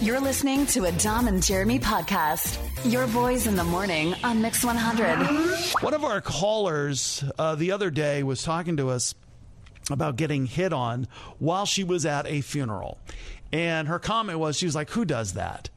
You're listening to a Dom and Jeremy podcast. Your boys in the morning on Mix 100. One of our callers the other day was talking to us about getting hit on while she was at a funeral. And her comment was, she was like, who does that?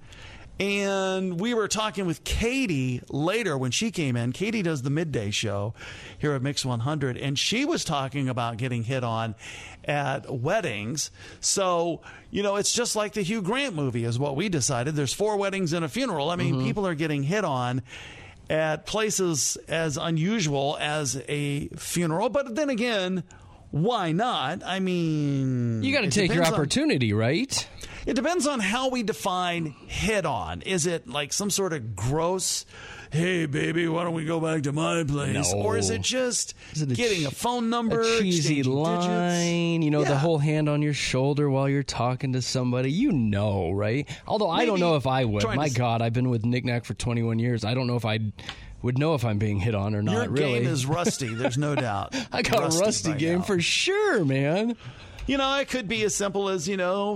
And we were talking with Katie later when she came in. Katie does the midday show here at Mix 100, and she was talking about getting hit on at weddings. So, you know, it's just like the Hugh Grant movie is what we decided. There's 4 weddings and a funeral. I mean, people are getting hit on at places as unusual as a funeral. But then again, why not? I mean, you got to take your opportunity, right? It depends on how we define hit on. Is it like some sort of gross, hey, baby, why don't we go back to my place? No. Or is it just getting a phone number, a cheesy line, digits? The whole hand on your shoulder while you're talking to somebody, right? Although I don't know if I would. My God, I've been with Nick Nack for 21 years. I don't know if I would know if I'm being hit on or not, Your really. game is rusty, there's no doubt. I got a rusty game for sure, man. It could be as simple as,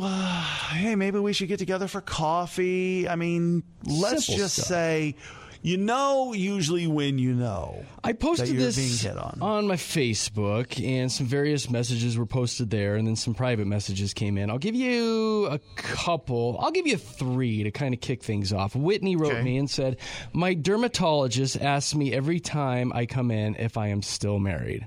hey, maybe we should get together for coffee. I mean, let's just say, usually when I posted that you're this being hit on my Facebook, and some various messages were posted there, and then some private messages came in. I'll give you a couple. I'll give you 3 to kind of kick things off. Whitney wrote me and said, my dermatologist asks me every time I come in if I am still married.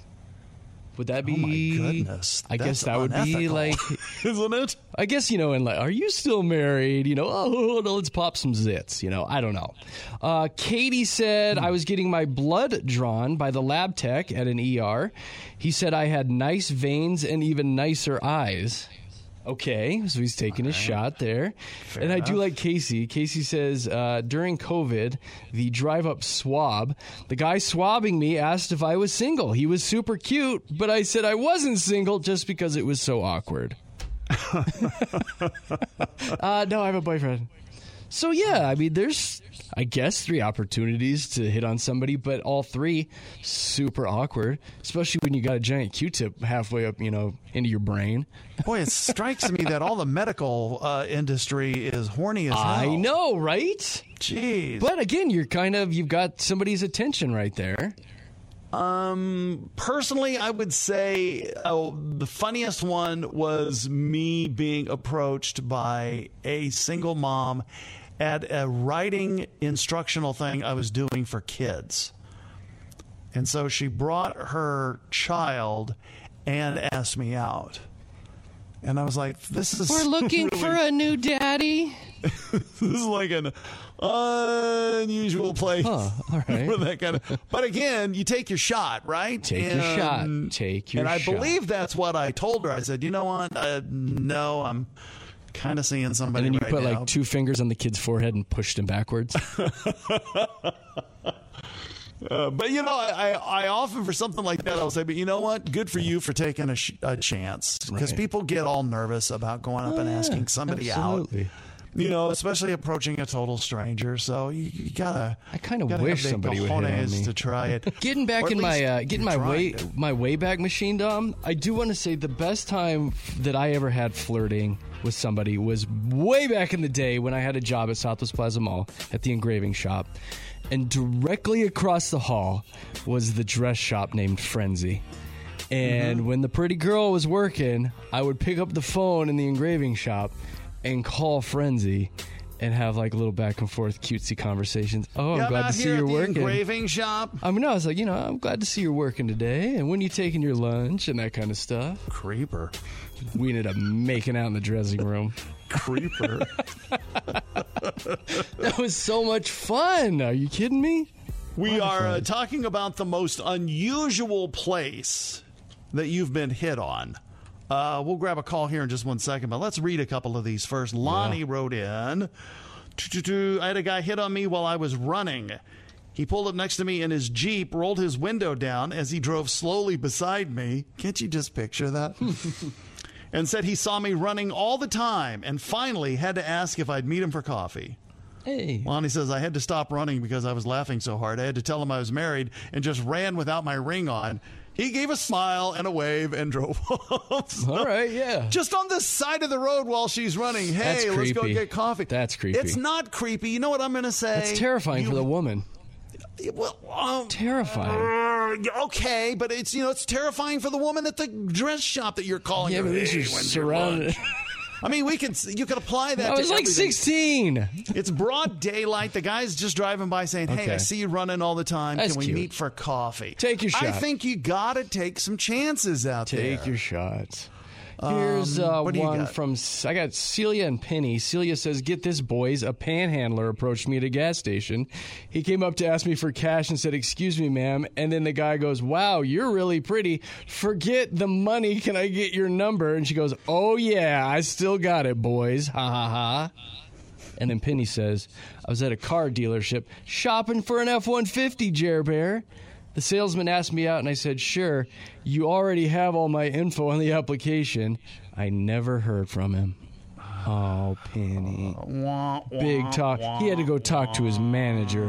Would that be? Oh my goodness! I guess that would be like, isn't it? I guess and like, are you still married? Oh, no, let's pop some zits. I don't know. Katie said I was getting my blood drawn by the lab tech at an ER. He said I had nice veins and even nicer eyes. Okay, so he's taking a shot there. Fair enough. I do like Casey. Casey says, during COVID, the drive-up swab, the guy swabbing me asked if I was single. He was super cute, but I said I wasn't single just because it was so awkward. No, I have a boyfriend. So, yeah, I mean, there's, I guess, 3 opportunities to hit on somebody, but all 3 super awkward, especially when you got a giant Q-tip halfway up, into your brain. Boy, it strikes me that all the medical industry is horny as hell. I know, right? Jeez. But again, you've got somebody's attention right there. Personally, I would say the funniest one was me being approached by a single mom at a writing instructional thing I was doing for kids. And so she brought her child and asked me out. And I was like, we're looking for a new daddy. This is like an unusual place. Huh, all right. For that kind of, but again, you take your shot, right? Take your shot. And I believe that's what I told her. I said, you know what? No, I'm kind of seeing somebody. And then you right put now. like 2 fingers on the kid's forehead and pushed him backwards. But I often for something like that I'll say, but you know what? Good for you for taking a chance, because people get all nervous about going up and asking somebody absolutely. out. Especially approaching a total stranger. So you gotta. I kind of wish somebody would hit on me to try it. Getting back in my Wayback Machine, Dom. I do want to say the best time that I ever had flirting with somebody was way back in the day when I had a job at Southwest Plaza Mall at the engraving shop, and directly across the hall was the dress shop named Frenzy. And when the pretty girl was working, I would pick up the phone in the engraving shop and call Frenzy and have like a little back and forth cutesy conversations. Oh, I'm glad to see you're working. Engraving shop. I was like, I'm glad to see you're working today. And when you taking your lunch and that kind of stuff. Creeper. We ended up making out in the dressing room. Creeper. That was so much fun. Are you kidding me? We are talking about the most unusual place that you've been hit on. We'll grab a call here in just 1 second, but let's read a couple of these first. Lonnie wrote in, I had a guy hit on me while I was running. He pulled up next to me in his Jeep, rolled his window down as he drove slowly beside me. Can't you just picture that? And said he saw me running all the time and finally had to ask if I'd meet him for coffee. Hey. Lonnie says, I had to stop running because I was laughing so hard. I had to tell him I was married and just ran without my ring on. He gave a smile and a wave and drove off. All right, yeah. Just on the side of the road while she's running. Hey, That's let's go creepy. get coffee. That's creepy. It's not creepy. You know what I'm going to say? It's terrifying for the woman. Well, Terrifying. okay, but it's terrifying for the woman at the dress shop that you're calling. Yeah, her. but at least Hey, you're when's your surrounded. lunch? I mean, you could apply that. I was to like everything. 16. It's broad daylight. The guy's just driving by saying, hey, Okay. I see you running all the time. That's Can we cute. meet for coffee? Take your I shot. think you got to take some chances out there. Take your shots. Here's what do you one got? from, I got Celia and Penny. Celia says, get this, boys. A panhandler approached me at a gas station. He came up to ask me for cash and said, excuse me, ma'am. And then the guy goes, wow, you're really pretty. Forget the money. Can I get your number? And she goes, oh, yeah, I still got it, boys. Ha, ha, ha. And then Penny says, I was at a car dealership shopping for an F-150, Jer Bear. The salesman asked me out, and I said, sure, you already have all my info on the application. I never heard from him. Oh, Penny. Big talk. He had to go talk to his manager.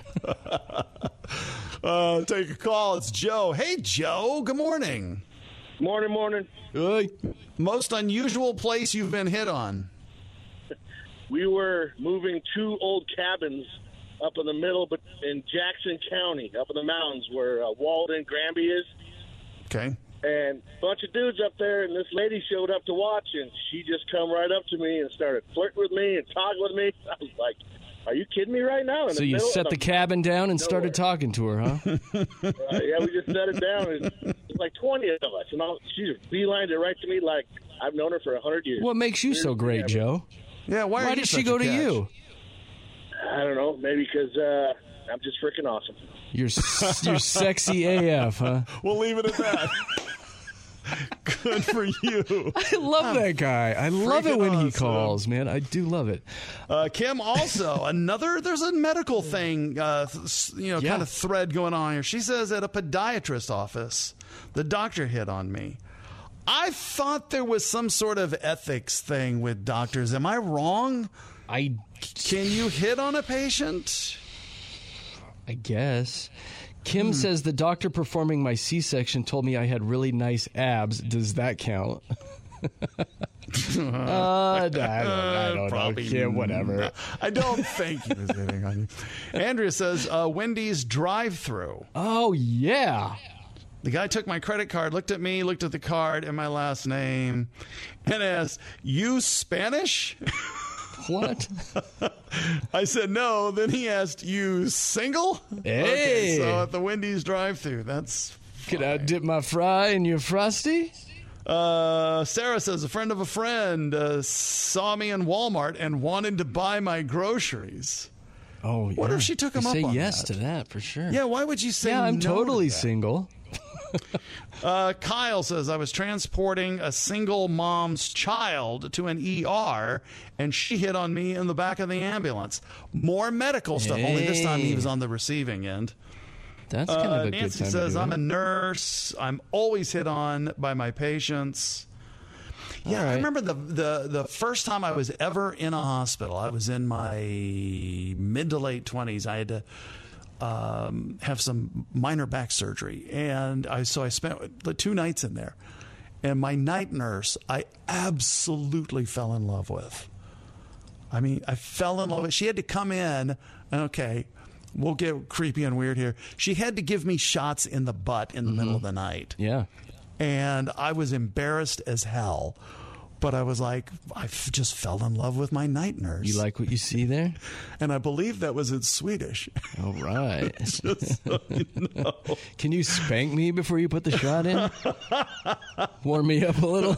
Take a call. It's Joe. Hey, Joe. Good morning. Morning. Hey. Most unusual place you've been hit on? We were moving 2 old cabins up in the middle, but in Jackson County, up in the mountains where Walden, Granby is. Okay. And a bunch of dudes up there, and this lady showed up to watch, and she just come right up to me and started flirting with me and talking with me. I was like, are you kidding me right now? So you set the cabin down and started talking to her, huh? Yeah, we just set it down. And it's like 20 of us, and she just beelined it right to me like I've known her for 100 years. What makes you so great, Joe? Yeah, why did she go to you? I don't know, maybe because I'm just freaking awesome. You're sexy AF, huh? We'll leave it at that. Good for you. I love that guy. I love it when he awesome. calls, man. I do love it. Kim, also, there's a medical thing, kind of thread going on here. She says at a podiatrist office, the doctor hit on me. I thought there was some sort of ethics thing with doctors. Am I wrong? Can you hit on a patient? I guess. Kim says the doctor performing my C-section told me I had really nice abs. Does that count? I don't know. Kim, whatever. I don't think he was hitting on you. Andrea says Wendy's drive-thru. Oh, yeah. The guy took my credit card, looked at me, looked at the card and my last name, and asked, "You Spanish?" What? I said no. Then he asked, "You single?" Hey. Okay, so at the Wendy's drive-thru, that's Could I dip my fry in your frosty? Sarah says a friend of a friend saw me in Walmart and wanted to buy my groceries. Oh, yeah. What if she took him up say on yes that? to that for sure. Yeah, why would you say Yeah, I'm no totally to that? single. Kyle says, I was transporting a single mom's child to an ER, and she hit on me in the back of the ambulance. More medical stuff, only this time he was on the receiving end. That's kind of a Nancy good time says, to do I'm it. a nurse. I'm always hit on by my patients. Yeah, All I right. remember the first time I was ever in a hospital. I was in my mid to late 20s. I had to have some minor back surgery, and I spent the 2 nights in there. And my night nurse, I absolutely fell in love with. I mean, I fell in love with. She had to come in, and okay, we'll get creepy and weird here. She had to give me shots in the butt in the middle of the night. Yeah. And I was embarrassed as hell. But I was like, I just fell in love with my night nurse. You like what you see there? And I believe that was in Swedish. All right. Just so you know. Can you spank me before you put the shot in? Warm me up a little?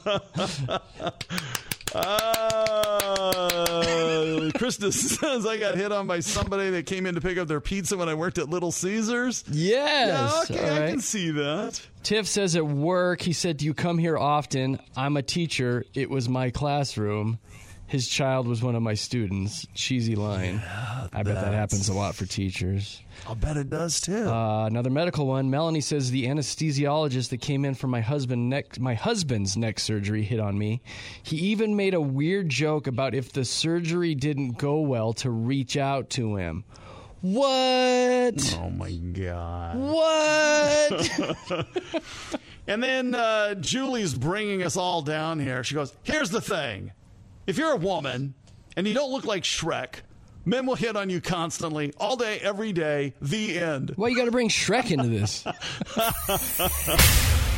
Krista says I got hit on by somebody that came in to pick up their pizza when I worked at Little Caesars. Yes. Yeah, okay, All I right. can see that. Tiff says at work, he said, do you come here often? I'm a teacher. It was my classroom. His child was one of my students. Cheesy line. I bet that happens a lot for teachers. I'll bet it does too. Another medical one. Melanie says the anesthesiologist that came in for my husband's neck surgery hit on me. He even made a weird joke about if the surgery didn't go well to reach out to him. What? Oh, my God. What? And then Julie's bringing us all down here. She goes, here's the thing. If you're a woman and you don't look like Shrek, men will hit on you constantly, all day, every day, the end. Why you got to bring Shrek into this?